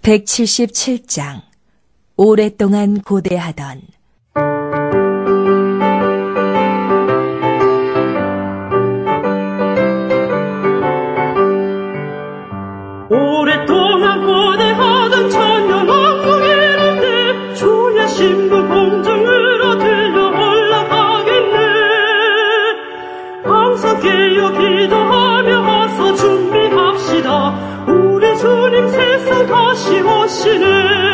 177장 오랫동안 고대하던. 오랫동안 고대하던 천년 왕국 이룰 때 주의 신부 공중으로 들려 올라가겠네. 항상 깨어 기도하며 어서 준비합시다. 우리 주님 세상 다시 오시네.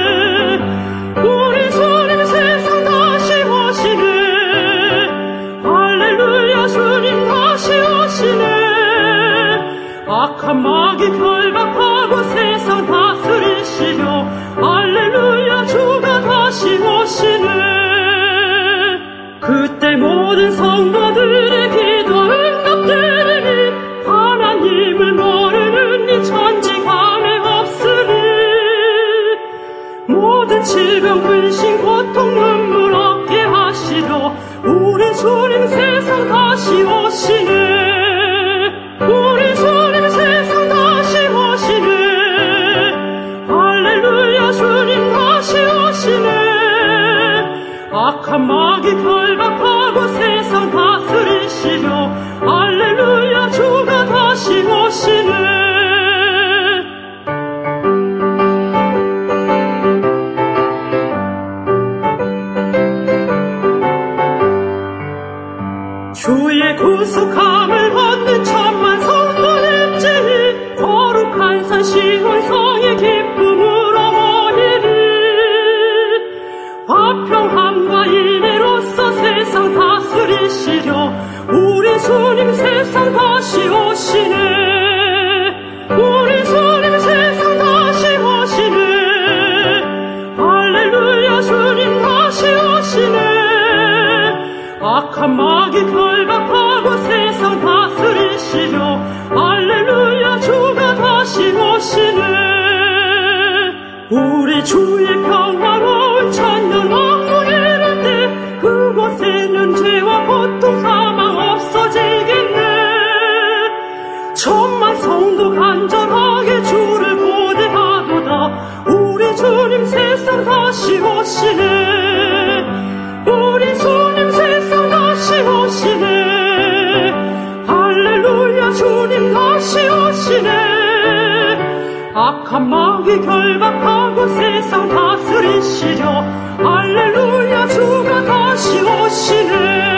우리 주님 세상 다시 오시네. 할렐루야, 주님 다시 오시네. 악한 마귀 결박하고 세상 다스리시려. 할렐루야, 주가 다시 오시네. 그때 모든 성도들의 기도 응답되리니 하나님을 모르는 이 천지간에 없으니. 모든 질병 근심 고통 눈물 없게 하시려. 우리 주님 세상 다시 오시네. 우리 주님 세상 다시 오시네. 할렐루야, 주님 다시 오시네. 악한 마귀 결박하고 세상 다스리시려. 할렐루야, 주가 다시 오시네. 주의 구속함을 얻는 천만 성도일지니 거룩한 산 시온 성의 기쁨으로 모이리. 화평함과 인애로서 세상 다스리시려. 우리 주님 세상 다시 오시네. 우리 주님 세상 다시 오시네. 할렐루야, 주님 다시 오시네. 악한 마귀 결박하고 세상 다스리시려. 할렐루야, 주가 다시 오시네. 우리 주의 평화로운 천년 왕국 이룰 때 그곳에는 죄와 고통 사망 없어지겠네. 천만 성도 간절하게 주를 고대하도다. 우리 주님 세상 다시 오시네. 우리 주님 세상 다시 오시네. 할렐루야, 주님 다시 오시네. 악한 마귀 결박하고 세상 다스리시려. 할렐루야, 주가 다시 오시네.